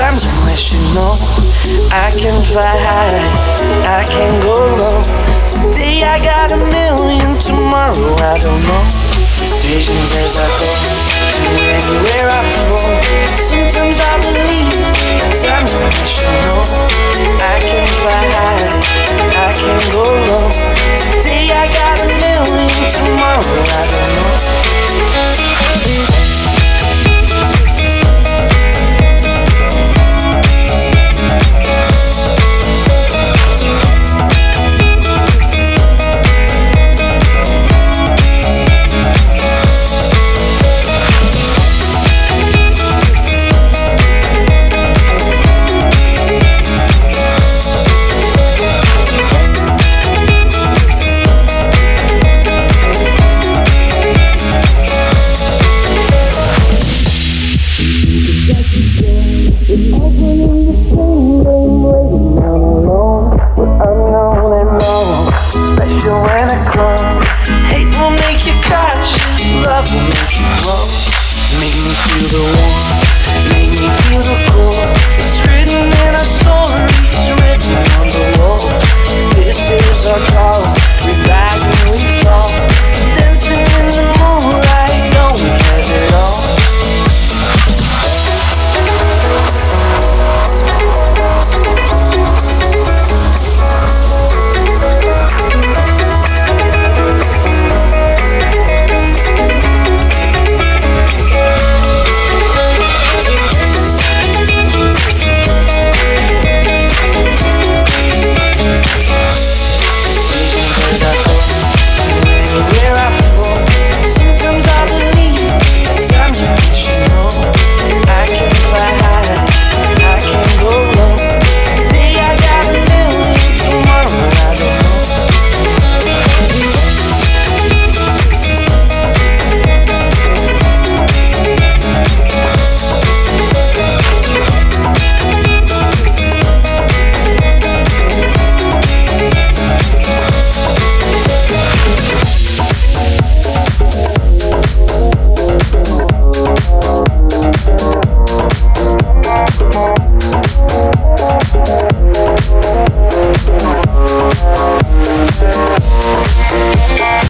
times when I should know I can fly high, I can go low. Today I got a million, tomorrow I don't know. Decisions as I go to anywhere I flow. Sometimes I believe, at times when I should know I can fly high, I can go low. Today I got a million, tomorrow I don't know. Our call, we rise and we fall.